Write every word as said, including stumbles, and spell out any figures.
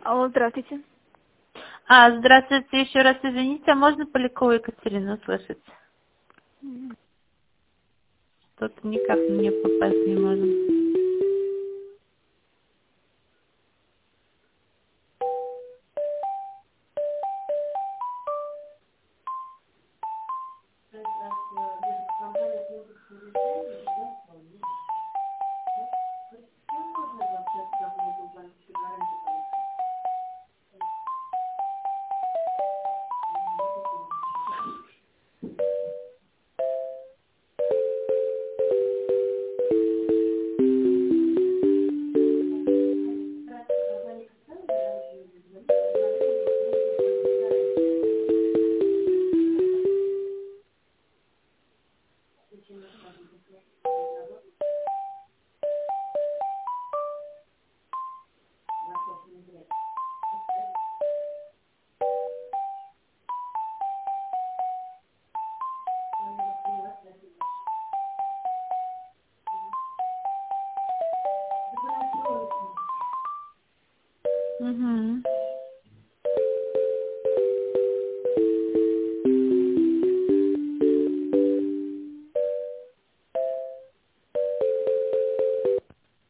Алло, здравствуйте. А, здравствуйте, еще раз извините, а можно Полякову Екатерину услышать? М. Тут никак мне попасть не можем. Угу.